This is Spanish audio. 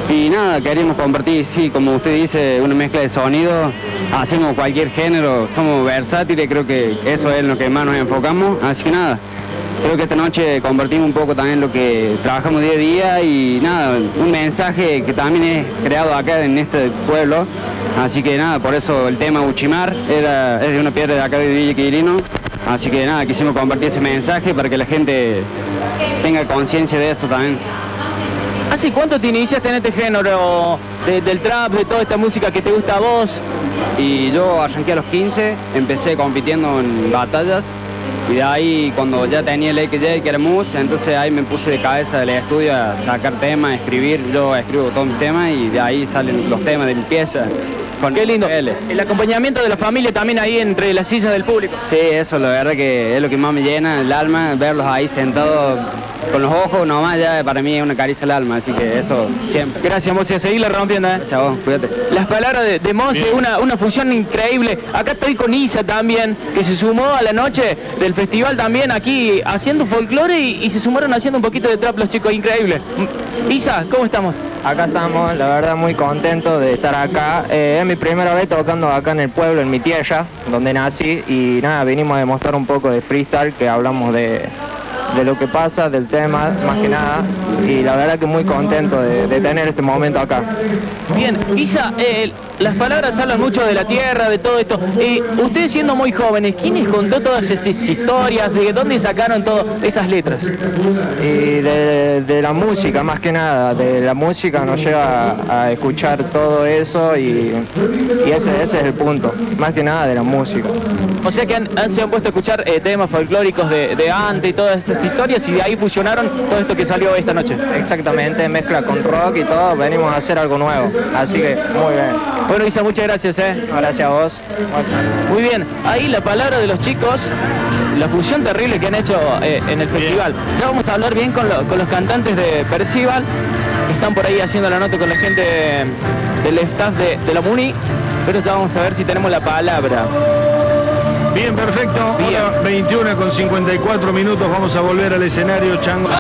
Y nada, queremos compartir, sí, como usted dice, una mezcla de sonidos, hacemos cualquier género, somos versátiles, creo que eso es en lo que más nos enfocamos, así que nada, creo que esta noche compartimos un poco también lo que trabajamos día a día y nada, un mensaje que también es creado acá en este pueblo, así que nada, por eso el tema Uchimar es de una piedra de acá de Villa Quirino, así que nada, quisimos compartir ese mensaje para que la gente tenga conciencia de eso también. ¿Hace cuánto te iniciaste en este género del trap, de toda esta música que te gusta a vos? Y yo arranqué a los 15, empecé compitiendo en batallas y de ahí cuando ya tenía el XJ, que era mus, entonces ahí me puse de cabeza del estudio a sacar temas, a escribir, yo escribo todos mis temas y de ahí salen los temas de limpieza. Qué lindo. El acompañamiento de la familia también ahí entre las sillas del público. Sí, eso la verdad que es lo que más me llena el alma, verlos ahí sentados con los ojos nomás ya para mí es una caricia al alma, así que eso siempre. Gracias, Monse, a seguirla rompiendo, Chao, cuídate. Las palabras de Monse, una función increíble. Acá estoy con Isa también, que se sumó a la noche del festival también aquí haciendo folclore y se sumaron haciendo un poquito de trap los chicos, increíble. Isa, ¿cómo estamos? Acá estamos, la verdad muy contentos de estar acá. Es mi primera vez tocando acá en el pueblo, en mi tierra, donde nací, y nada, vinimos a demostrar un poco de freestyle, que hablamos de lo que pasa, del tema, más que nada, y la verdad que muy contento de tener este momento acá. Bien, Isa, las palabras hablan mucho de la tierra, de todo esto. Ustedes siendo muy jóvenes, ¿quién les contó todas esas historias? ¿De dónde sacaron todas esas letras? Y de la música, más que nada, de la música nos lleva a escuchar todo eso y ese es el punto, más que nada de la música. O sea que se han puesto a escuchar temas folclóricos de antes y todas esas historias y de ahí fusionaron todo esto que salió esta noche. Exactamente, mezcla con rock y todo, venimos a hacer algo nuevo, así que muy bien. Bueno, Isa, muchas gracias. Gracias a vos. Muy bien, ahí la palabra de los chicos, la fusión terrible que han hecho en el festival. Ya vamos a hablar bien con los cantantes de Percival, que están por ahí haciendo la nota con la gente del staff de la MUNI, pero ya vamos a ver si tenemos la palabra. Bien, perfecto. Bien. 21 con 54 minutos, vamos a volver al escenario, Chango.